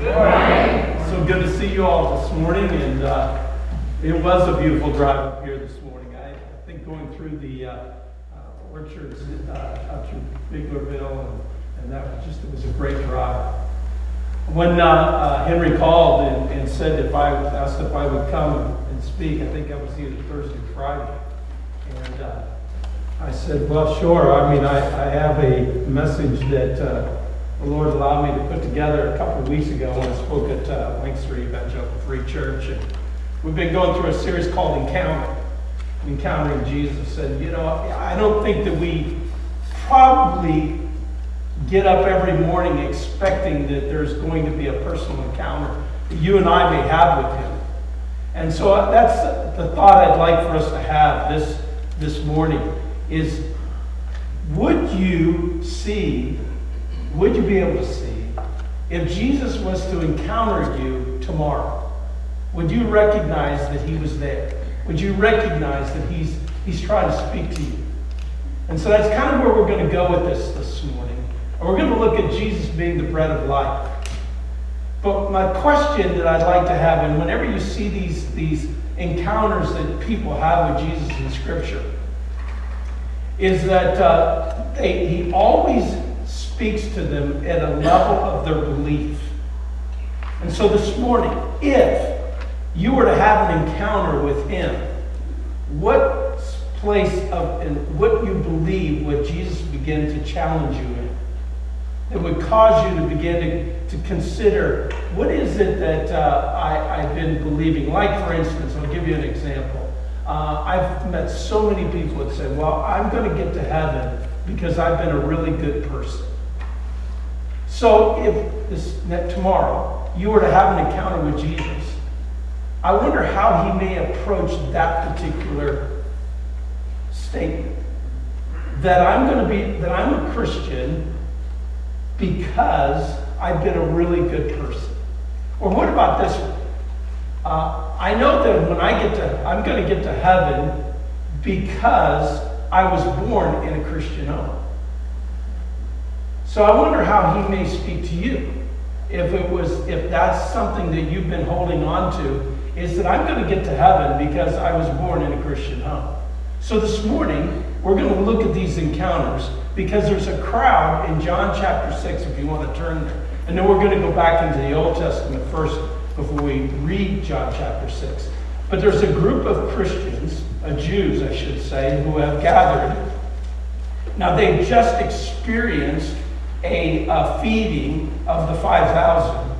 Good morning. So good to see you all this morning, and it was a beautiful drive up here this morning. I think going through the orchards up through Biglerville, and that was just, it was a great drive. When Henry called and said asked if I would come and speak, I think that was either Thursday or Friday, and I said, well, sure. I mean, I have a message that the Lord allowed me to put together a couple of weeks ago when I spoke at Lancaster Evangelical Free Church. And we've been going through a series called Encountering Jesus. And, you know, I don't think that we probably get up every morning expecting that there's going to be a personal encounter that you and I may have with Him. And so that's the thought I'd like for us to have this morning is, would you be able to see if Jesus was to encounter you tomorrow? Would you recognize that He was there? Would you recognize that He's trying to speak to you? And so that's kind of where we're going to go with this morning. And we're going to look at Jesus being the bread of life. But my question that I'd like to have, and whenever you see these encounters that people have with Jesus in Scripture, is that He always speaks to them at a level of their belief. And so this morning, if you were to have an encounter with Him, what place and what you believe would Jesus begin to challenge you in? That would cause you to begin to consider, what is it that I've been believing? Like, for instance, I'll give you an example. I've met so many people that say, well, I'm going to get to heaven because I've been a really good person. So if tomorrow you were to have an encounter with Jesus, I wonder how He may approach that particular statement. That I'm a Christian because I've been a really good person. Or what about this one? I know that when I'm going to get to heaven because I was born in a Christian home. So I wonder how He may speak to you. If that's something that you've been holding on to, is that I'm going to get to heaven because I was born in a Christian home. So this morning, we're going to look at these encounters because there's a crowd in John chapter 6, if you want to turn there. And then we're going to go back into the Old Testament first before we read John chapter 6. But there's a group of Christians, Jews I should say, who have gathered. Now they've just experienced a feeding of the 5,000.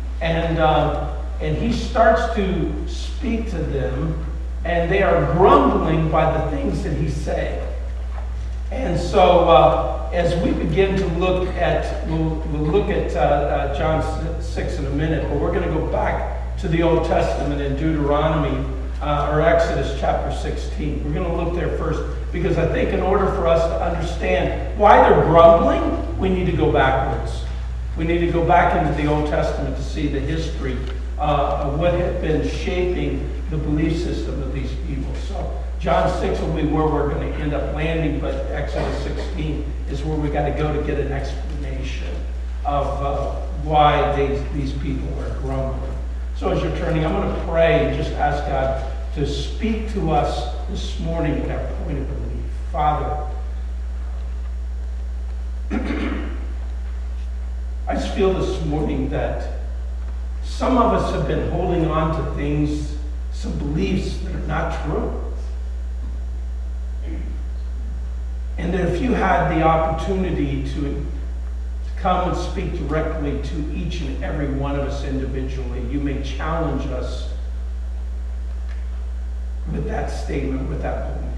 And He starts to speak to them, and they are grumbling by the things that He's saying. And so as we begin to look at, we'll look at John 6 in a minute, but we're going to go back to the Old Testament in Deuteronomy or Exodus chapter 16. We're going to look there first because I think in order for us to understand why they're grumbling, we need to go backwards. We need to go back into the Old Testament to see the history of what had been shaping the belief system of these people. So John 6 will be where we're going to end up landing, but Exodus 16 is where we got to go to get an explanation of why these people are grumbling. So as you're turning, I'm going to pray and just ask God to speak to us this morning at our point of belief. Father, I just feel this morning that some of us have been holding on to things, some beliefs that are not true. And that if you had the opportunity to come and speak directly to each and every one of us individually, you may challenge us with that statement, with that belief.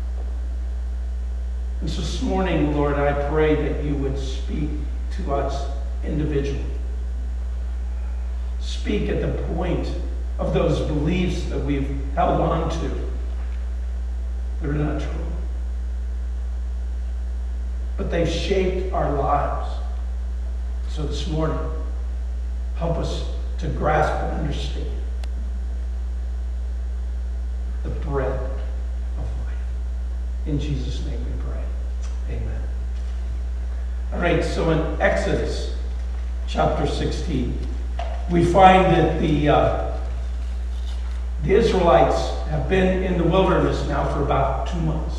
And so this morning, Lord, I pray that you would speak to us individually. Speak at the point of those beliefs that we've held on to that are not true. But they've shaped our lives. So this morning, help us to grasp and understand the bread of life. In Jesus' name we pray. Amen. All right, so in Exodus chapter 16, we find that the Israelites have been in the wilderness now for about 2 months.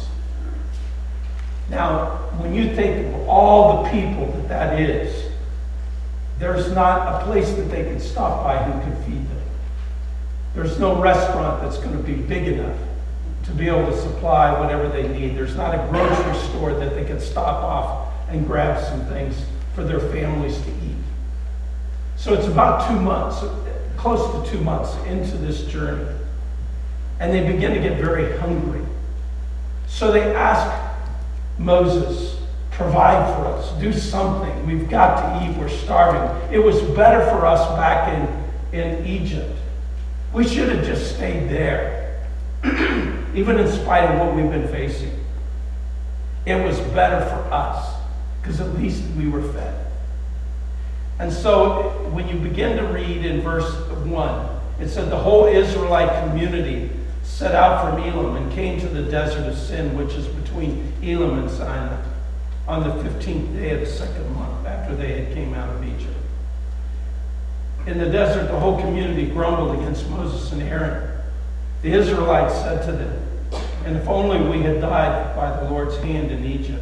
Now, when you think of all the people that is, there's not a place that they can stop by who can feed them. There's no restaurant that's going to be big enough to be able to supply whatever they need. There's not a grocery store that they can stop off and grab some things for their families to eat. So it's about 2 months, close to 2 months into this journey. And they begin to get very hungry. So they ask Moses, provide for us, do something. We've got to eat, we're starving. It was better for us back in Egypt. We should have just stayed there, even in spite of what we've been facing. It was better for us, because at least we were fed. And so when you begin to read in verse 1, it said the whole Israelite community set out from Elim and came to the desert of Sin, which is between Elim and Sinai, on the 15th day of the second month after they had came out of Egypt. In the desert, the whole community grumbled against Moses and Aaron. The Israelites said to them, and if only we had died by the Lord's hand in Egypt.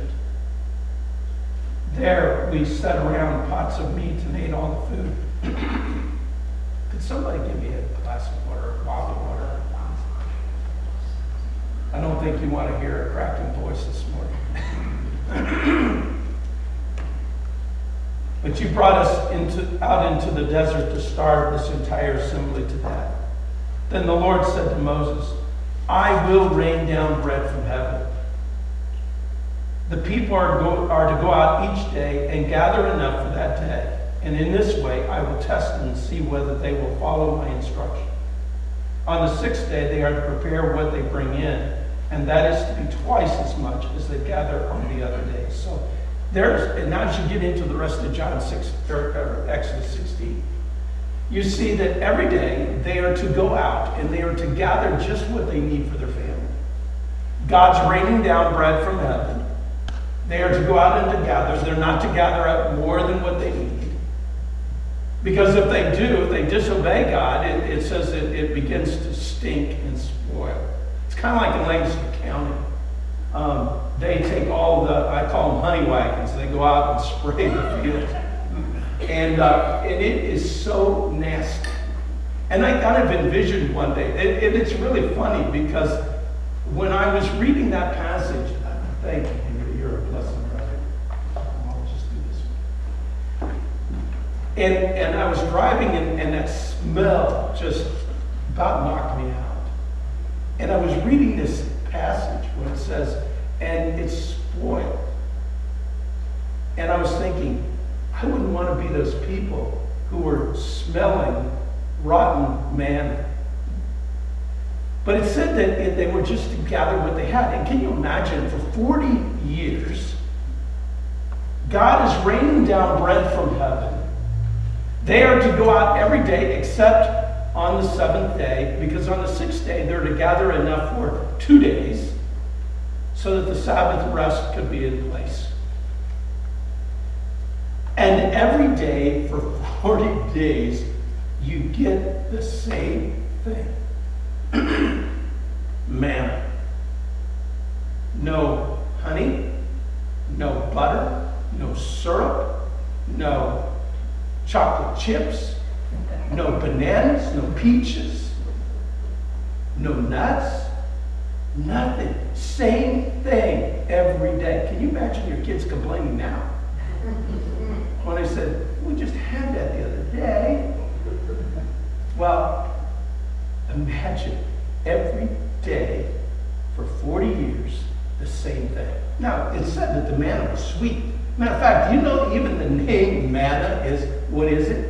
There we sat around pots of meat and ate all the food. Could somebody give me a glass of water, a bottle of water? I don't think you want to hear a cracking voice this morning. But you brought us out into the desert to starve this entire assembly to death. Then the Lord said to Moses, I will rain down bread from heaven. The people are to go out each day and gather enough for that day. And in this way, I will test them and see whether they will follow my instruction. On the sixth day, they are to prepare what they bring in, and that is to be twice as much as they gather on the other days. So and now as you get into the rest of John 6, or Exodus 16, you see that every day they are to go out and they are to gather just what they need for their family. God's raining down bread from heaven. They are to go out and to gather. They're not to gather up more than what they need. Because if they do, if they disobey God, it says that it begins to stink and spoil. It's kind of like in Lancaster County. They take all I call them honey wagons. They go out and spray the field. And it is so nasty. And I kind of envisioned one day, and it's really funny because when I was reading that passage, thank you, you're a blessing, brother. I'll just do this one. And I was driving, and that smell just about knocked me out. And I was reading this passage when it says, and it's spoiled. And I was thinking, I wouldn't want to be those people who were smelling rotten manna. But it said that they were just to gather what they had. And can you imagine, for 40 years, God is raining down bread from heaven. They are to go out every day except on the seventh day, because on the sixth day they're to gather enough for 2 days so that the Sabbath rest could be in place. And every day for 40 days, you get the same thing. Manna. No honey, no butter, no syrup, no chocolate chips, no bananas, no peaches, no nuts, nothing. Same thing every day. Can you imagine your kids complaining now? When I said, we just had that the other day. Well, imagine every day for 40 years, the same thing. Now, it said that the manna was sweet. Matter of fact, do you know even the name manna is, what is it?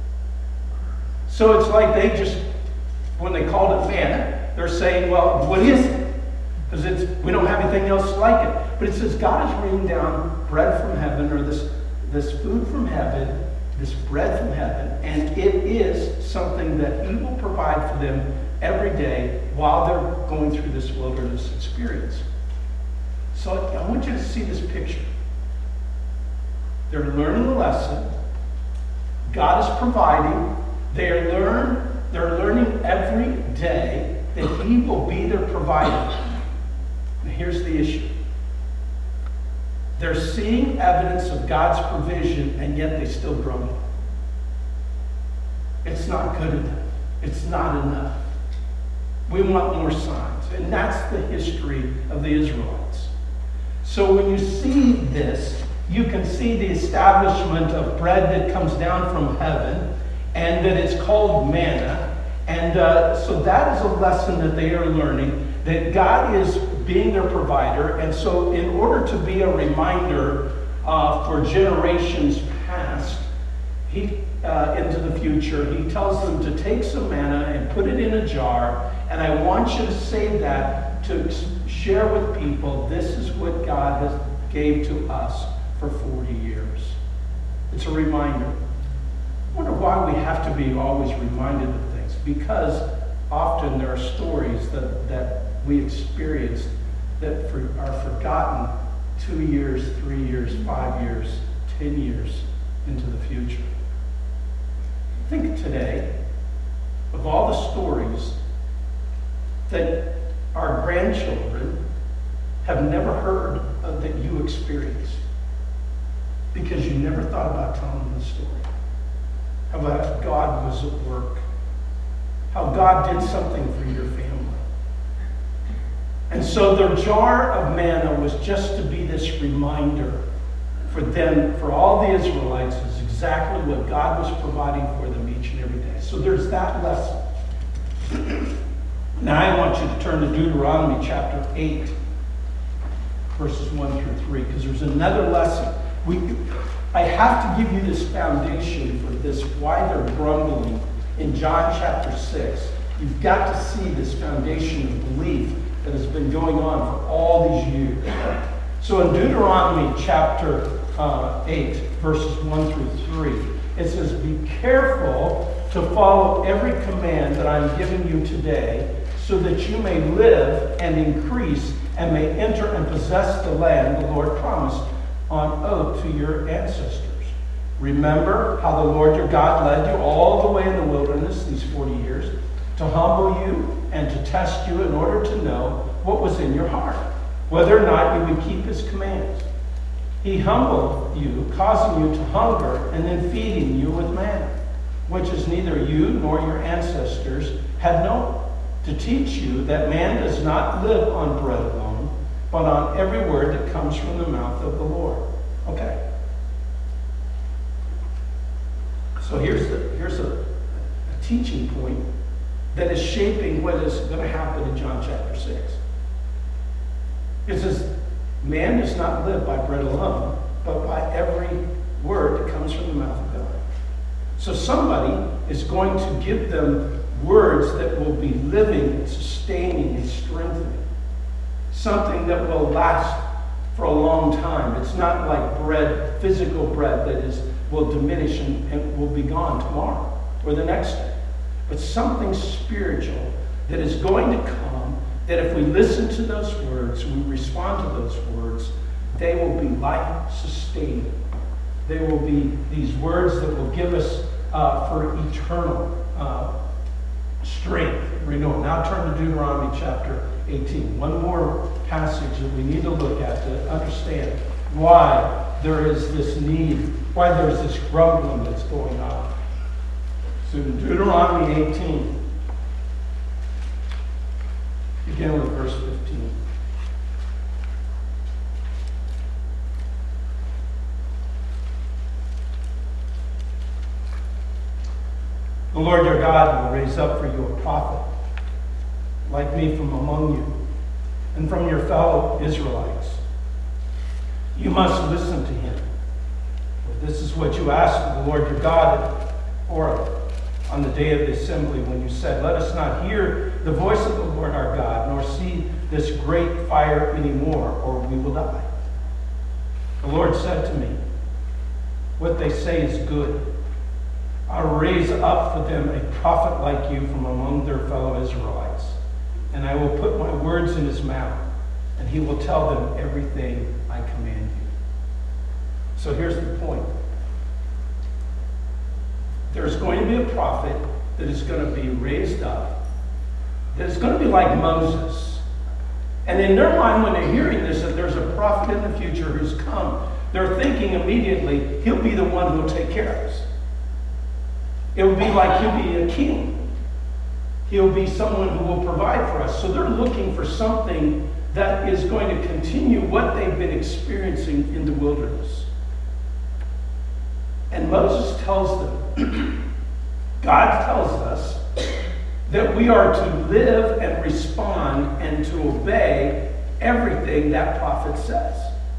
So it's like they just, when they called it manna, they're saying, well, what is it? Because we don't have anything else like it. But it says God is raining down bread from heaven, or this food from heaven, this bread from heaven, and it is something that He will provide for them every day while they're going through this wilderness experience. So I want you to see this picture. They're learning the lesson. God is providing. They're learning every day that he will be their provider. And here's the issue. They're seeing evidence of God's provision, and yet they still grumble. It's not good enough. It's not enough. We want more signs. And that's the history of the Israelites. So when you see this, you can see the establishment of bread that comes down from heaven, and that it's called manna. And so that is a lesson that they are learning, that God is being their provider. And so in order to be a reminder for generations past, into the future, he tells them to take some manna and put it in a jar. And I want you to say that to share with people, this is what God has gave to us for 40 years. It's a reminder. I wonder why we have to be always reminded of things. Because often there are stories that we experienced that are forgotten 2 years, 3 years, 5 years, 10 years into the future. Think today of all the stories that our grandchildren have never heard of that you experienced because you never thought about telling them the story. How about God was at work? How God did something for your family. And so their jar of manna was just to be this reminder for them, for all the Israelites, is exactly what God was providing for them each and every day. So there's that lesson. Now I want you to turn to Deuteronomy chapter 8, verses 1 through 3, because there's another lesson. I have to give you this foundation for this, why they're grumbling in John chapter 6. You've got to see this foundation of belief that has been going on for all these years. So in Deuteronomy chapter 8, verses 1 through 3, it says, "Be careful to follow every command that I'm giving you today, so that you may live and increase and may enter and possess the land the Lord promised on oath to your ancestors. Remember how the Lord your God led you all the way in the wilderness these 40 years, to humble you and to test you in order to know what was in your heart, whether or not you would keep his commands. He humbled you, causing you to hunger, and then feeding you with manna, which is neither you nor your ancestors had known, to teach you that man does not live on bread alone, but on every word that comes from the mouth of the Lord." Okay. So here's a teaching point that is shaping what is going to happen in John chapter 6. It says, man does not live by bread alone, but by every word that comes from the mouth of God. So somebody is going to give them words that will be living and sustaining and strengthening. Something that will last for a long time. It's not like bread, physical bread that will diminish and will be gone tomorrow or the next day. But something spiritual that is going to come, that if we listen to those words, we respond to those words, they will be life-sustaining. They will be these words that will give us for eternal strength, renewal. Now turn to Deuteronomy chapter 18. One more passage that we need to look at to understand why there is this need, why there is this grumbling that's going on. So in Deuteronomy 18, begin with verse 15. The Lord your God will raise up for you a prophet like me from among you and from your fellow Israelites. You must listen to him. For this is what you asked of the Lord your God at Horeb on the day of the assembly, when you said, "Let us not hear the voice of the Lord our God, nor see this great fire anymore, or we will die." The Lord said to me, "What they say is good. I'll raise up for them a prophet like you from among their fellow Israelites, and I will put my words in his mouth, and he will tell them everything I command you." So here's the point. there's going to be a prophet that is going to be raised up, that is going to be like Moses. And in their mind, when they're hearing this, that there's a prophet in the future who's come, they're thinking immediately, he'll be the one who will take care of us. It will be like he'll be a king. He'll be someone who will provide for us. So they're looking for something that is going to continue what they've been experiencing in the wilderness. And Moses tells them, God tells us that we are to live and respond and to obey everything that prophet says.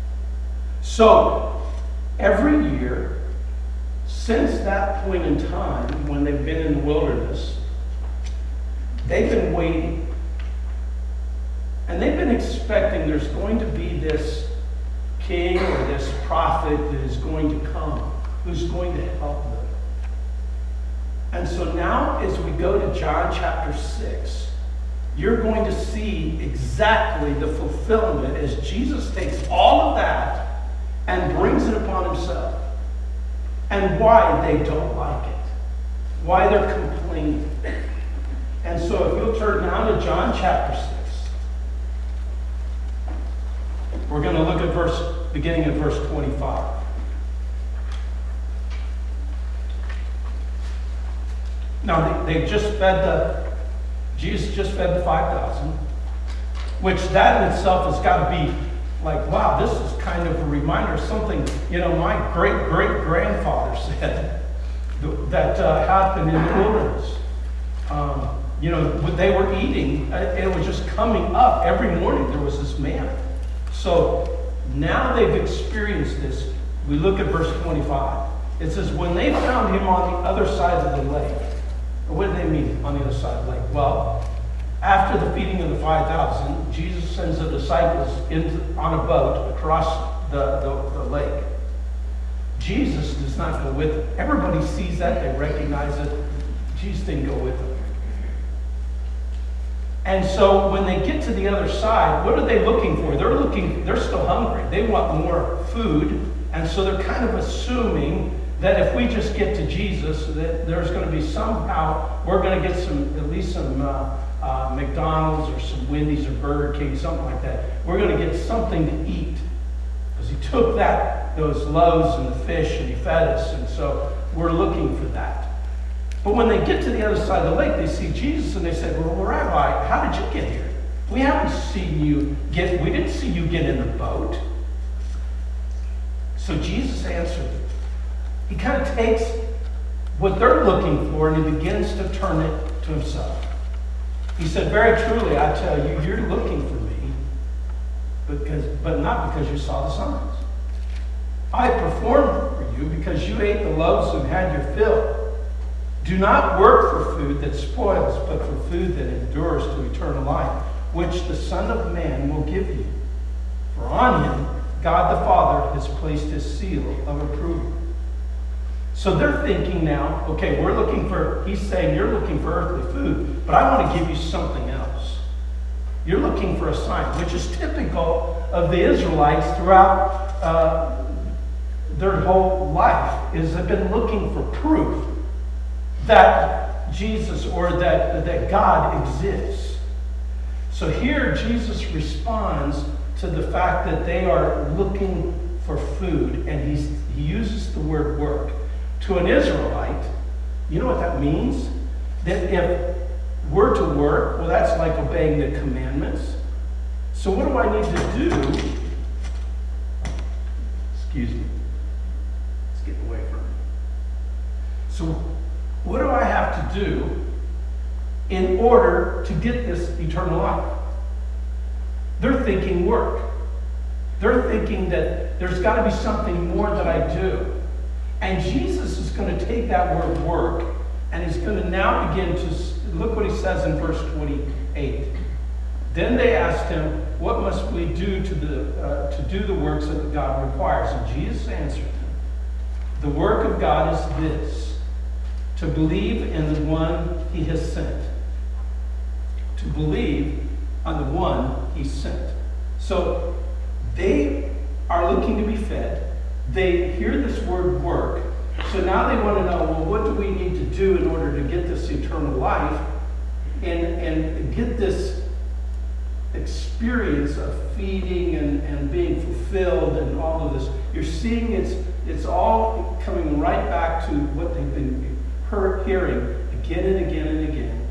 So, every year, since that point in time, when they've been in the wilderness, they've been waiting. And they've been expecting there's going to be this king or this prophet that is going to come, who's going to help them. And so now, as we go to John chapter 6, you're going to see exactly the fulfillment as Jesus takes all of that and brings it upon himself. And why they don't like it. Why they're complaining. And so if you'll turn now to John chapter 6. We're going to look at beginning at verse 25. Now, Jesus just fed the 5,000, which that in itself has got to be like, wow, this is kind of a reminder of something, my great-great-grandfather said that happened in the wilderness. When they were eating, it was just coming up. Every morning there was this manna. So now they've experienced this. We look at verse 25. It says, when they found him on the other side of the lake. What did they mean on the other side of the lake? Well, after the feeding of the 5,000, Jesus sends the disciples on a boat across the lake. Jesus does not go with them. Everybody sees that. They recognize it. Jesus didn't go with them. And so when they get to the other side, what are they looking for? They're still hungry. They want more food. And so they're kind of assuming that if we just get to Jesus, that there's going to be somehow, we're going to get at least some McDonald's or some Wendy's or Burger King, something like that. We're going to get something to eat. Because he took those loaves and the fish and he fed us. And so we're looking for that. But when they get to the other side of the lake, they see Jesus and they say, well, Rabbi, how did you get here? We haven't seen you we didn't see you get in the boat. So Jesus answered. He kind of takes what they're looking for and he begins to turn it to himself. He said, very truly, I tell you, you're looking for me, but not because you saw the signs. I performed for you because you ate the loaves and had your fill. Do not work for food that spoils, but for food that endures to eternal life, which the Son of Man will give you. For on him, God the Father has placed his seal of approval. So they're thinking now, okay, he's saying you're looking for earthly food, but I want to give you something else. You're looking for a sign, which is typical of the Israelites throughout their whole life, is they've been looking for proof that Jesus or that God exists. So here Jesus responds to the fact that they are looking for food, and he uses the word work. To an Israelite, you know what that means? That if we're to work, well, that's like obeying the commandments. So what do I need to do? Excuse me. Let's get away from it. So what do I have to do in order to get this eternal life? They're thinking work. They're thinking that there's got to be something more that I do. And Jesus is going to take that word work, and he's going to now begin to, look what he says in verse 28. Then they asked him, what must we do to do the works that God requires? And Jesus answered them, the work of God is this, to believe in the one he has sent. To believe on the one he sent. So they are looking to be fed. They hear this word work. So now they want to know, well, what do we need to do in order to get this eternal life and get this experience of feeding and being fulfilled and all of this? You're seeing it's all coming right back to what they've been hearing again and again and again.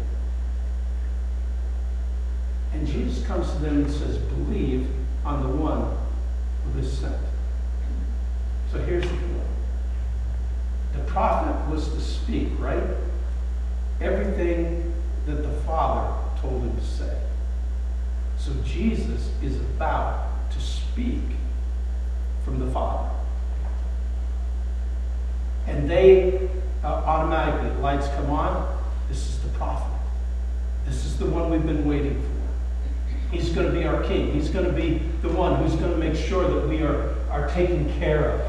And Jesus comes to them and says, believe on the one who is sent. So here's the point. The prophet was to speak, right? Everything that the Father told him to say. So Jesus is about to speak from the Father. And they automatically, lights come on. This is the prophet. This is the one we've been waiting for. He's going to be our king. He's going to be the one who's going to make sure that we are taken care of.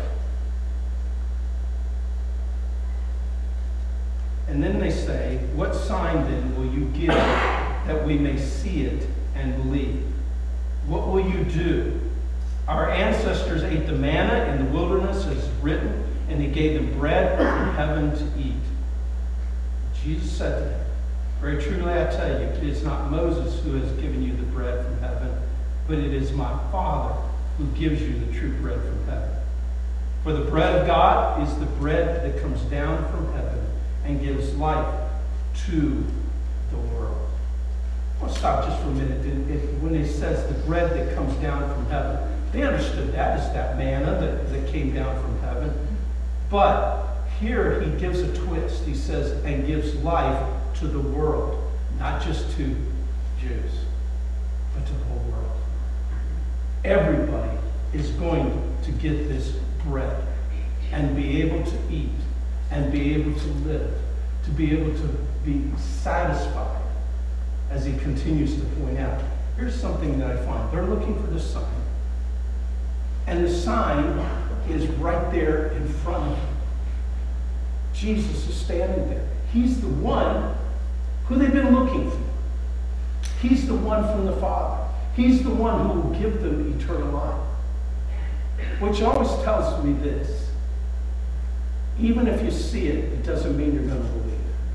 And then they say, what sign then will you give that we may see it and believe? What will you do? Our ancestors ate the manna in the wilderness as written, and he gave them bread from heaven to eat. Jesus said to them, very truly I tell you, it is not Moses who has given you the bread from heaven, but it is my Father who gives you the true bread from heaven. For the bread of God is the bread that comes down from heaven and gives life to the world. I want to stop just for a minute. When it says the bread that comes down from heaven, they understood that as that manna that came down from heaven. But here he gives a twist. He says, and gives life to the world, not just to Jews, but to the whole world. Everybody is going to get this bread and be able to eat and be able to live, to be able to be satisfied, as he continues to point out. Here's something that I find. They're looking for the sign. And the sign is right there in front of them. Jesus is standing there. He's the one who they've been looking for. He's the one from the Father. He's the one who will give them eternal life. Which always tells me this. Even if you see it, it doesn't mean you're going to believe.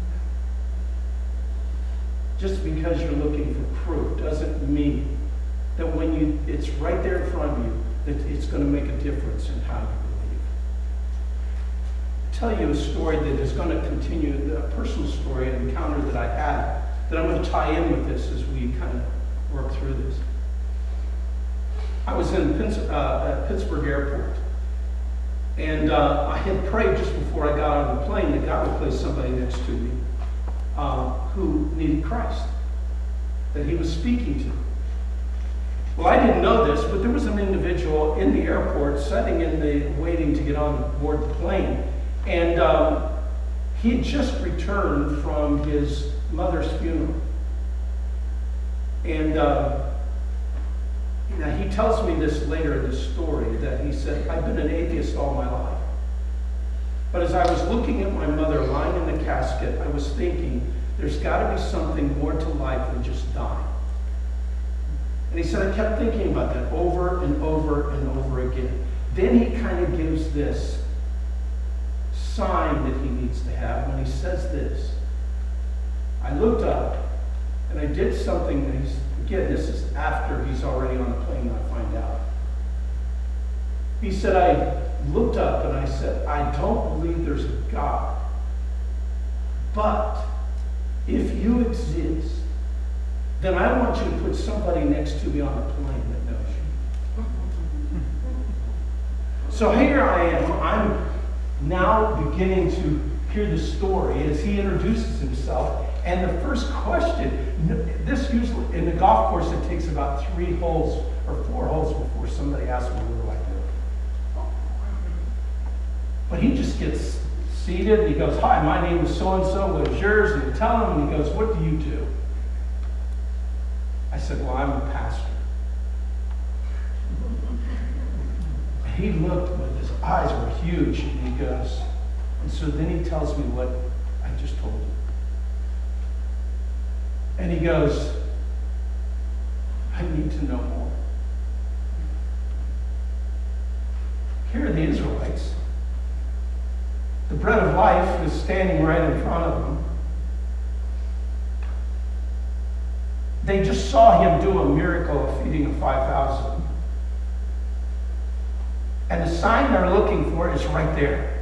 Just because you're looking for proof doesn't mean that when it's right there in front of you, that it's going to make a difference in how you believe. I'll tell you a story that is going to continue, a personal story, an encounter that I had, that I'm going to tie in with this as we kind of work through this. I was in Pittsburgh Airport. And I had prayed just before I got on the plane that God would place somebody next to me who needed Christ, that he was speaking to. Well, I didn't know this, but there was an individual in the airport sitting waiting to get on board the plane. And he had just returned from his mother's funeral. And now, he tells me this later in the story, that he said, I've been an atheist all my life. But as I was looking at my mother lying in the casket, I was thinking, there's got to be something more to life than just dying. And he said, I kept thinking about that over and over and over again. Then he kind of gives this sign that he needs to have when he says this. I looked up, and I did something that again, this is after he's already on the plane, I find out. He said, I looked up and I said, I don't believe there's a God. But if you exist, then I want you to put somebody next to me on the plane that knows you. So here I am. I'm now beginning to hear the story as he introduces himself. And the first question, this usually, in the golf course, it takes about 3 holes or 4 holes before somebody asks me, what do I do? But he just gets seated, and he goes, hi, my name is so-and-so, what is yours? And you tell him, and he goes, what do you do? I said, well, I'm a pastor. And he looked, but his eyes were huge, and he goes, and so then he tells me what I just told him. And he goes, I need to know more. Here are the Israelites. The bread of life is standing right in front of them. They just saw him do a miracle of feeding of 5,000. And the sign they're looking for is right there.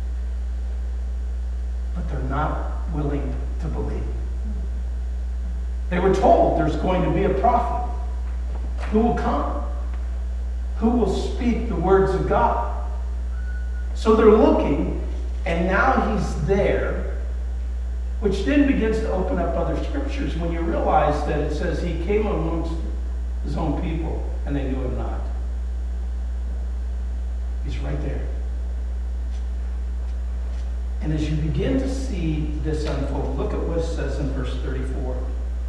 But they're not willing to believe. They were told there's going to be a prophet who will come, who will speak the words of God. So they're looking, and now he's there, which then begins to open up other scriptures when you realize that it says he came amongst his own people, and they knew him not. He's right there. And as you begin to see this unfold, look at what it says in verse 34.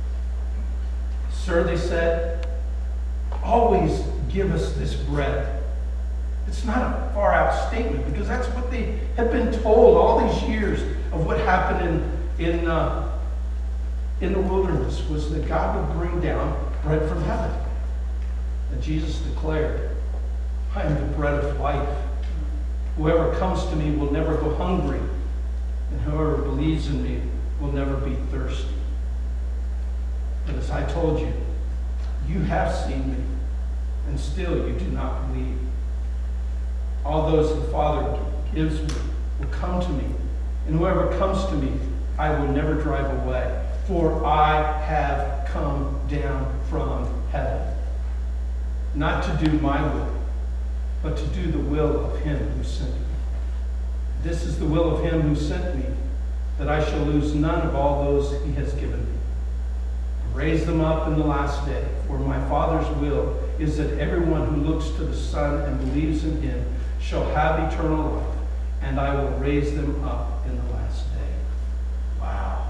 Sir, they said, always give us this bread. It's not a far out statement, because that's what they had been told all these years of what happened in the wilderness, was that God would bring down bread from heaven. And Jesus declared, I am the bread of life. Whoever comes to me will never go hungry, and whoever believes in me will never be thirsty. But as I told you, you have seen me, and still you do not believe. All those the Father gives me will come to me, and whoever comes to me, I will never drive away, for I have come down from heaven, not to do my will, but to do the will of him who sent me. This is the will of him who sent me, that I shall lose none of all those he has given me, and raise them up in the last day. For my Father's will is that everyone who looks to the Son and believes in him shall have eternal life, and I will raise them up in the last day. Wow.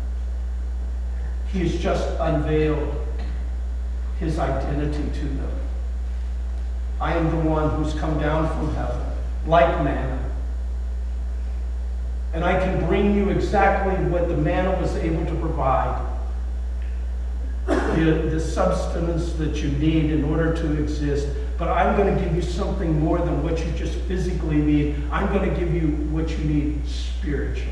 He has just unveiled his identity to them. I am the one who's come down from heaven, like manna. And I can bring you exactly what the manna was able to provide. The substance that you need in order to exist. But I'm going to give you something more than what you just physically need. I'm going to give you what you need spiritually.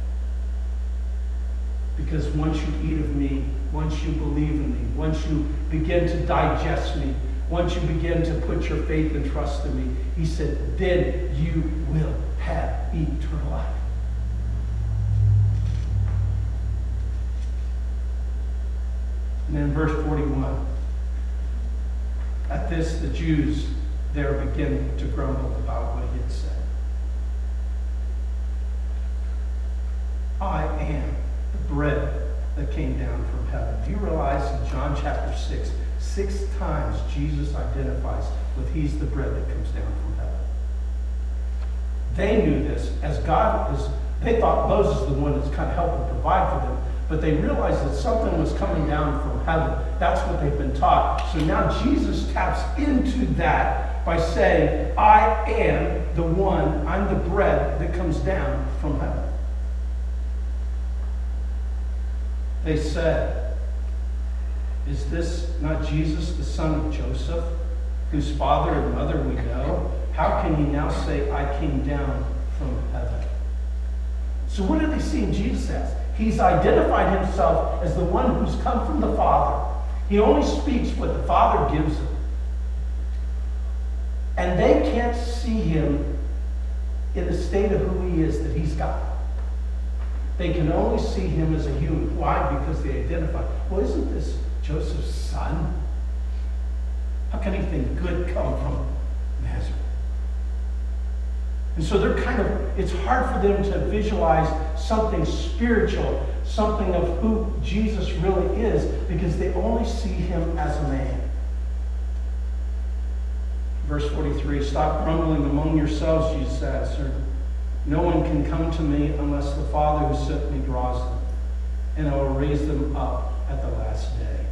Because once you eat of me, once you believe in me, once you begin to digest me, once you begin to put your faith and trust in me, he said, then you will have eternal life. And then verse 41. At this, the Jews there begin to grumble about what he had said. I am the bread that came down from heaven. Do you realize in John chapter 6 times Jesus identifies with he's the bread that comes down from heaven. They knew this as God is. They thought Moses is the one that's kind of helping provide for them. But they realized that something was coming down from heaven. That's what they've been taught. So now Jesus taps into that by saying, I am the one, I'm the bread that comes down from heaven. They said, is this not Jesus, the son of Joseph, whose father and mother we know? How can he now say, I came down from heaven? So what are they seeing Jesus as? He's identified himself as the one who's come from the Father. He only speaks what the Father gives him. And they can't see him in the state of who he is, that he's God. They can only see him as a human. Why? Because they identify, well, isn't this Joseph's son? How can anything good come from Nazareth? And so they're it's hard for them to visualize something spiritual, something of who Jesus really is, because they only see him as a man. Verse 43, stop grumbling among yourselves, Jesus answered. No one can come to me unless the Father who sent me draws them, and I will raise them up at the last day.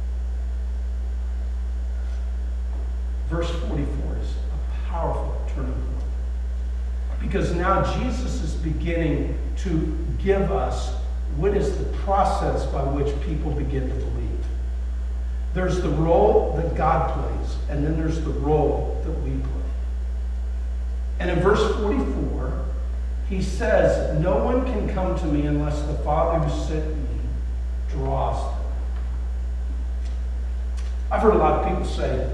Verse 44 is a powerful turning point. Because now Jesus is beginning to give us what is the process by which people begin to believe. There's the role that God plays, and then there's the role that we play. And in verse 44, He says, no one can come to me unless the Father who sent me draws them. I've heard a lot of people say,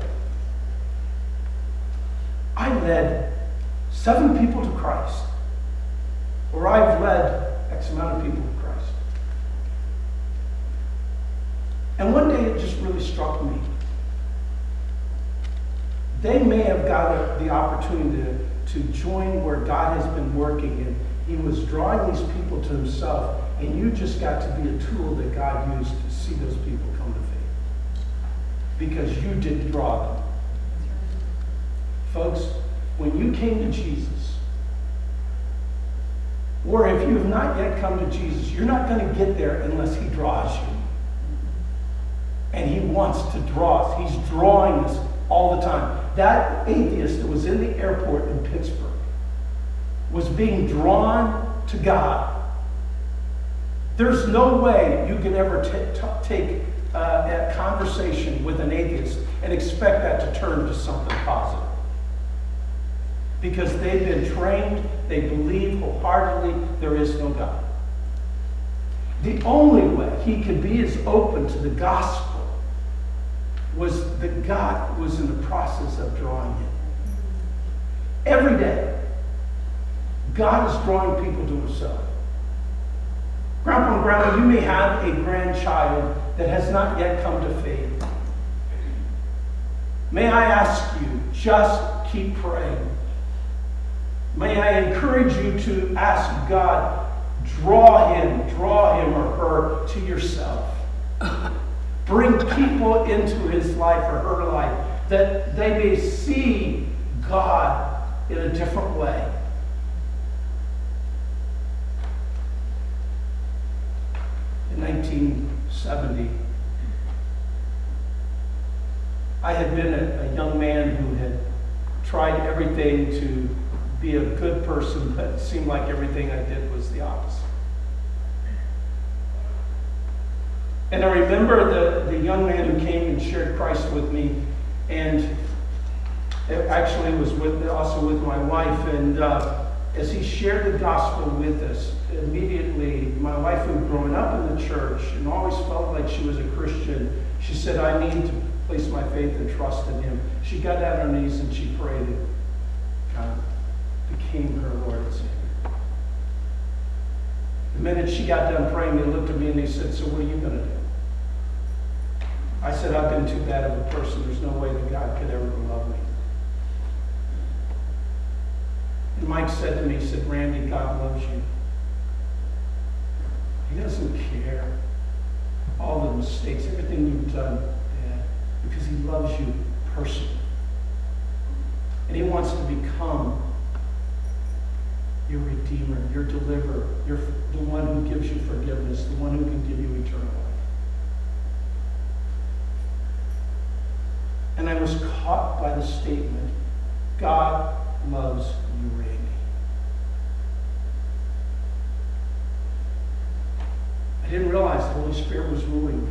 I led 7 people to Christ, or I've led X amount of people to Christ. And one day it just really struck me. They may have got the opportunity to join where God has been working, and he was drawing these people to himself, and you just got to be a tool that God used to see those people come to faith. Because you did draw them. Folks, when you came to Jesus, or if you have not yet come to Jesus, you're not going to get there unless he draws you. And he wants to draw us. He's drawing us all the time. That atheist that was in the airport in Pittsburgh was being drawn to God. There's no way you can ever take a conversation with an atheist and expect that to turn to something positive. Because they've been trained, they believe wholeheartedly there is no God. The only way he could be as open to the gospel was that God was in the process of drawing him. Every day, God is drawing people to himself. Grandpa and Grandma, you may have a grandchild that has not yet come to faith. May I ask you, just keep praying. May I encourage you to ask God, draw him or her to yourself. Bring people into his life or her life that they may see God in a different way. In 1970, I had been a young man who had tried everything to be a good person, but it seemed like everything I did was the opposite. And I remember the young man who came and shared Christ with me, and it actually was also with my wife. And as he shared the gospel with us, immediately my wife, who had grown up in the church and always felt like she was a Christian, she said, I need to place my faith and trust in him. She got down on her knees and she prayed, and God became her Lord and Savior. The minute she got done praying, they looked at me and they said, so what are you going to do? I said, I've been too bad of a person. There's no way that God could ever love me. And Mike said to me, he said, Randy, God loves you. He doesn't care all the mistakes, everything you've done, Dad, because he loves you personally. And he wants to become your Redeemer, your Deliverer, the one who gives you forgiveness, the one who can give you eternal life. And I was caught by the statement, God loves you, Randy. I didn't realize the Holy Spirit was ruling me.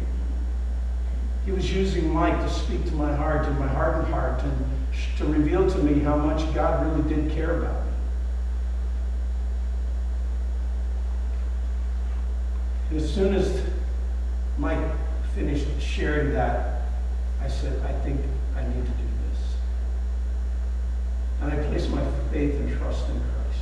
He was using Mike to speak to my heart and my hardened heart and to reveal to me how much God really did care about me. And as soon as Mike finished sharing that, I said, I think I need to do this. And I placed my faith and trust in Christ.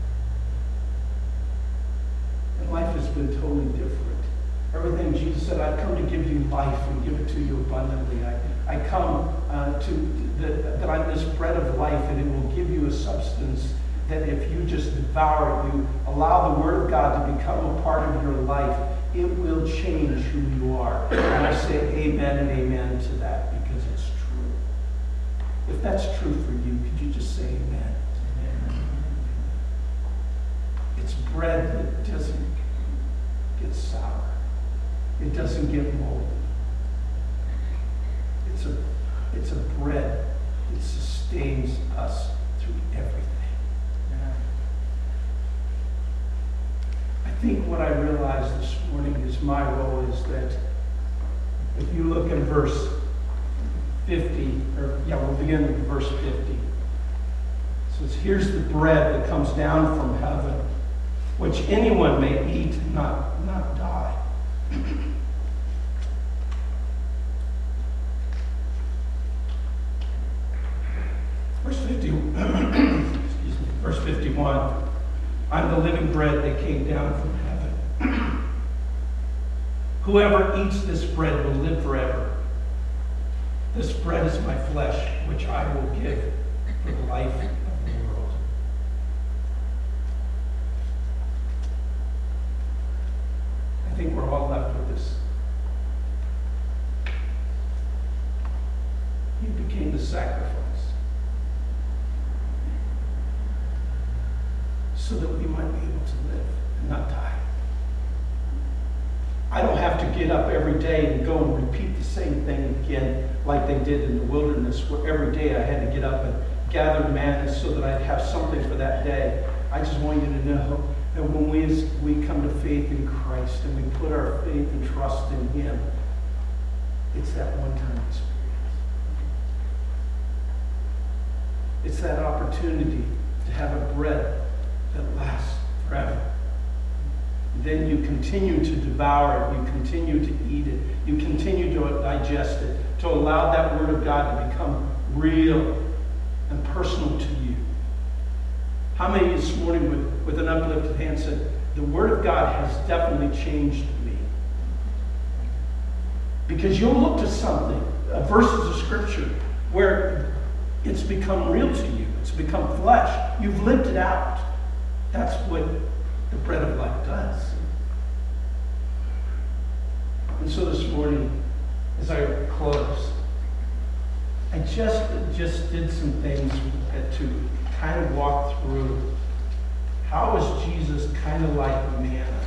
And life has been totally different. Everything Jesus said, I've come to give you life and give it to you abundantly. I come that I'm this bread of life, and it will give you a substance that if you just devour it, you allow the Word of God to become a part of your life, it will change who you are. And I say amen and amen to that because it's true. If that's true for you, could you just say amen? Amen. It's bread that doesn't get sour. It doesn't get moldy. It's a bread that sustains us through everything. I think what I realized this morning is my role is that if you look at verse 50, we'll begin with verse 50. It says, here's the bread that comes down from heaven, which anyone may eat and not die. Verse 50, verse 51, I'm the living bread that came down from heaven. Whoever eats this bread will live forever. This bread is my flesh, which I will give for the life of the world. I think we're all left with this. He became the sacrifice so that we might be able to live and not die. I don't have to get up every day and go and repeat the same thing again like they did in the wilderness, where every day I had to get up and gather manna so that I'd have something for that day. I just want you to know that when we come to faith in Christ and we put our faith and trust in Him, it's that one-time experience. It's that opportunity to have a bread that lasts forever. Then you continue to devour it, you continue to eat it, you continue to digest it, to allow that Word of God to become real and personal to you. How many this morning with an uplifted hand said, the Word of God has definitely changed me? Because you'll look to something, verses of Scripture, where it's become real to you. It's become flesh. You've lived it out. That's what the bread of life does. And so this morning, as I close, I just did some things to kind of walk through how is Jesus kind of like manna.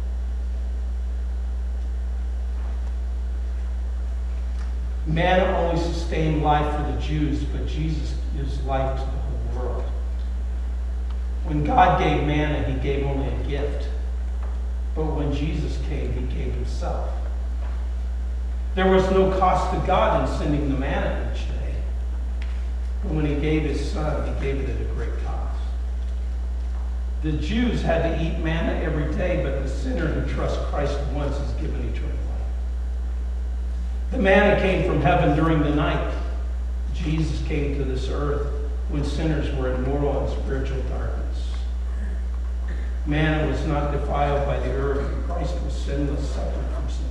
Manna only sustained life for the Jews, but Jesus gives life to the whole world. When God gave manna, He gave only a gift. But when Jesus came, He gave Himself. There was no cost to God in sending the manna each day. But when He gave His Son, He gave it at a great cost. The Jews had to eat manna every day, but the sinner who trusts Christ once is given eternal life. The manna came from heaven during the night. Jesus came to this earth when sinners were in moral and spiritual darkness. Manna was not defiled by the earth. Christ was sinless, separate from sinners.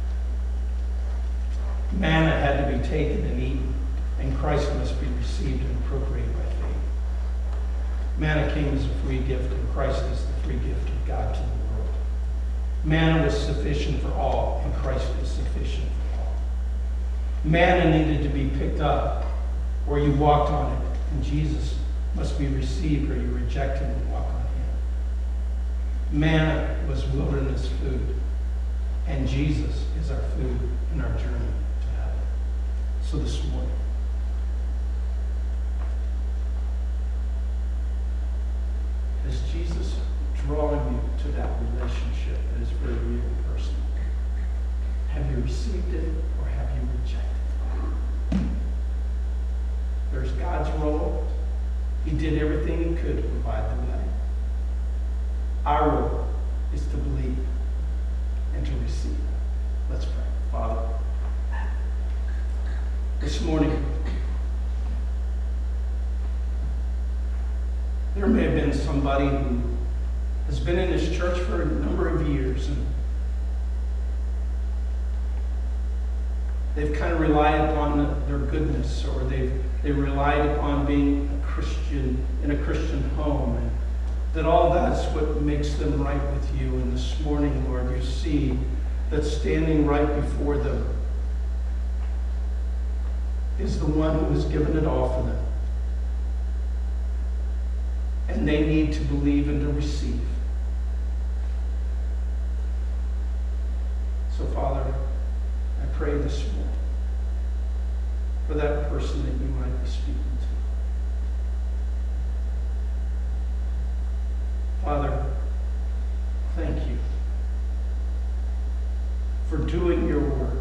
Manna had to be taken and eaten, and Christ must be received and appropriated by faith. Manna came as a free gift, and Christ is the free gift of God to the world. Manna was sufficient for all, and Christ is sufficient for all. Manna needed to be picked up, or you walked on it, and Jesus must be received, or you reject Him and walk on Him. Manna was wilderness food, and Jesus is our food in our journey to heaven. So this morning, is Jesus drawing you to that relationship that is very real and personal? Have you received it or have you rejected it? There's God's role. He did everything He could to provide the way. Our role is to believe and to receive. Let's pray. Father, this morning, there may have been somebody who has been in this church for a number of years, and they've kind of relied upon their goodness, or they've relied upon being a Christian in a Christian home, and that all that's what makes them right with you. And this morning, Lord, you see that standing right before them is the one who has given it all for them. And they need to believe and to receive. So, Father, I pray this morning for that person that you might be speaking to. Father, thank you for doing your work